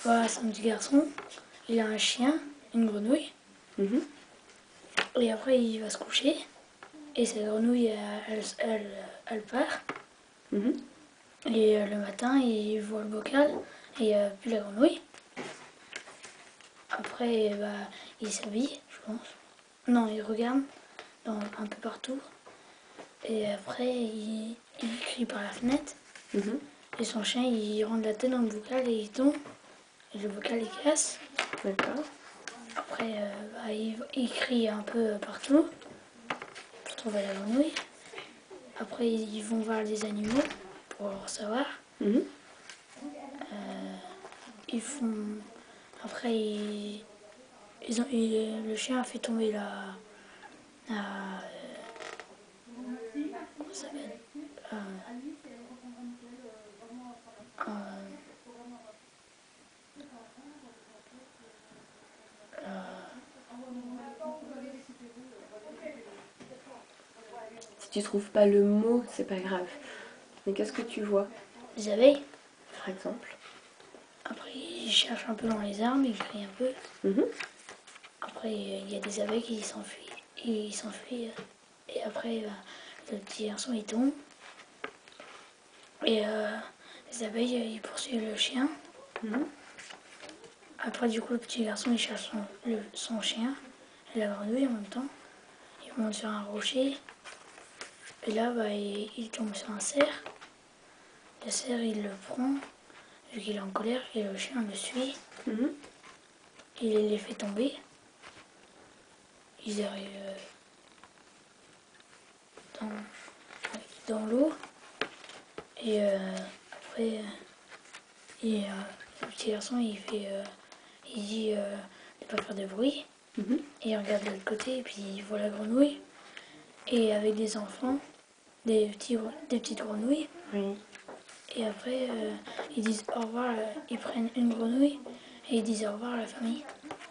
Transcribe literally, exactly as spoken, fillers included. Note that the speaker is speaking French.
Voilà, c'est un petit garçon. Il a un chien, une grenouille. Mmh. Et après, il va se coucher. Et cette grenouille, elle, elle, elle, elle part. Mmh. Et euh, le matin, il voit le bocal et il n'y a plus la grenouille. Après, bah, il s'habille, je pense. Non, il regarde dans, un peu partout. Et après, il, il crie par la fenêtre. Mmh. Et son chien, il rentre la tête dans le bocal et il tombe. Et le bocal, il casse. D'accord. Après, euh, bah, il, il crie un peu partout pour trouver la grenouille. Après, ils vont voir les animaux pour savoir. Mmh. Euh, ils font... Après, ils... Ils ont... ils- le chien a fait tomber la... la... Comment ça s'appelle euh... Euh... Si tu trouves pas le mot, c'est pas grave. Mais qu'est-ce que tu vois, les abeilles. par exemple? Après, ils cherchent un peu dans les arbres, ils crient un peu. Mmh. Après, il y a des abeilles qui s'enfuient. Ils s'enfuient. Et après, bah, le petit garçon, il tombe. Et euh, les abeilles, ils poursuivent le chien. Mmh. Après, du coup, le petit garçon, il cherche son, le, son chien et la grenouille en même temps. Il monte sur un rocher. Et là, bah, il, il tombe sur un cerf. Le cerf, il le prend, vu qu'il est en colère, et le chien le suit. Mmh. Il les fait tomber. Ils arrivent euh, dans, dans l'eau. Et euh, après, et, euh, le petit garçon, il fait, euh, il dit euh, de ne pas faire de bruit. Mmh. Et il regarde de l'autre côté, et puis il voit la grenouille. Et avec des enfants, des, petits, des petites grenouilles. Oui. Et après, euh, ils disent au revoir, euh, ils prennent une grenouille et ils disent au revoir à la famille.